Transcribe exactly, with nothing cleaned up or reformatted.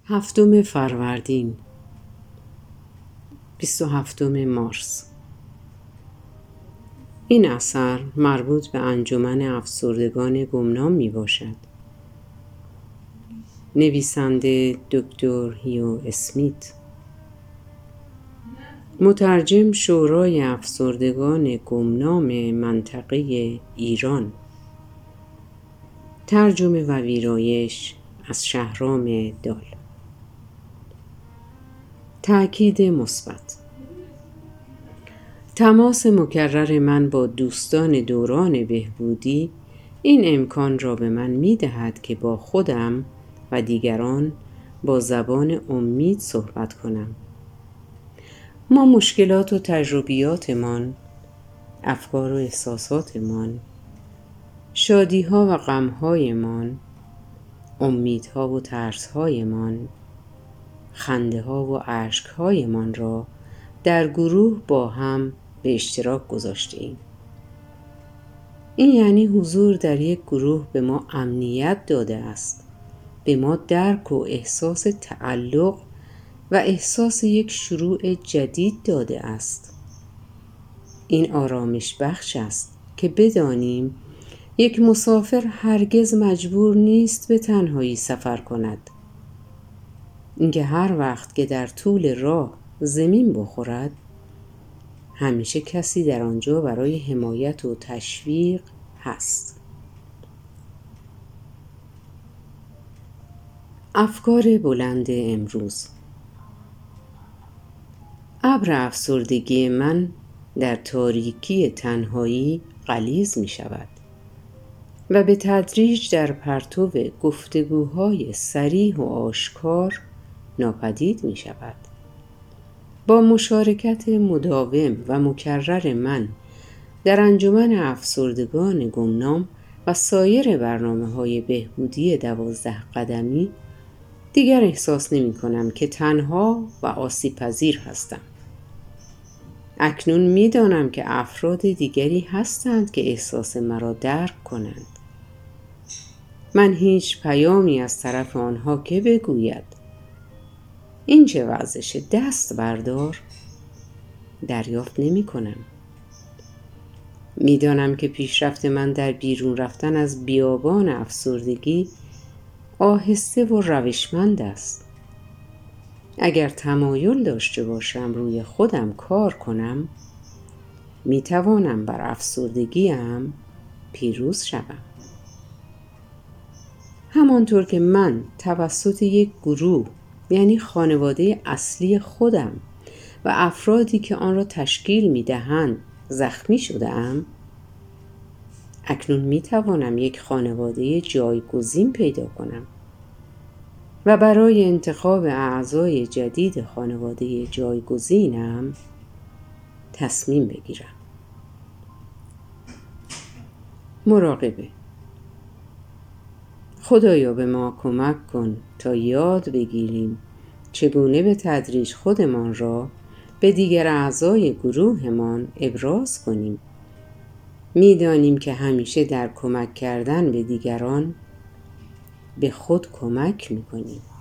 هفتم فروردین، بیست و هفتم مارس. این اثر مربوط به انجمن افسردگان گمنام می باشد. نویسنده دکتر هیو اسمیت. مترجم شورای افسردگان گمنام منطقه ایران. ترجمه و ویرایش از شهرام دال. تأکید مثبت: تماس مکرر من با دوستان دوران بهبودی این امکان را به من می دهد که با خودم و دیگران با زبان امید صحبت کنم. ما مشکلات و تجربیاتمان، افکار و احساساتمان، شادیها و غمهایمان، امیدها و ترسهایمان، خنده ها و اشکهایمان را در گروه با هم به اشتراک گذاشته ایم. این یعنی حضور در یک گروه به ما امنیت داده است، به ما درک و احساس تعلق و احساس یک شروع جدید داده است. این آرامش بخش است که بدانیم یک مسافر هرگز مجبور نیست به تنهایی سفر کند. اینکه هر وقت که در طول راه زمین بخورد، همیشه کسی در آنجا برای حمایت و تشویق هست. افکار بلند امروز. ابر افسردگی من در تاریکی تنهایی غلیظ می شود و به تدریج در پرتو گفتگوهای صریح و آشکار ناپدید می شود. با مشارکت مداوم و مکرر من در انجمن افسردگان گمنام و سایر برنامه‌های بهبودی دوازده قدمی دیگر احساس نمی کنم که تنها و آسیب پذیر هستم. اکنون می دانم که افراد دیگری هستند که احساس مرا درک کنند. من هیچ پیامی از طرف آنها که بگوید این چه وضعشه، دست بردار، دریافت نمی کنم. می دانم که پیشرفت من در بیرون رفتن از بیابان افسردگی آهسته و روشمند است. اگر تمایل داشته باشم روی خودم کار کنم، می توانم بر افسردگیم پیروز شوم. همانطور که من توسط یک گروه، یعنی خانواده اصلی خودم و افرادی که آن را تشکیل می دهند زخمی شده ام، اکنون می توانم یک خانواده جایگزین پیدا کنم و برای انتخاب اعضای جدید خانواده جایگزینم تصمیم بگیرم. مراقبه. خدایا به ما کمک کن تا یاد بگیریم چگونه به تدریج خودمان را به دیگر اعضای گروهمان ابراز کنیم. می‌دانیم که همیشه در کمک کردن به دیگران به خود کمک می‌کنیم.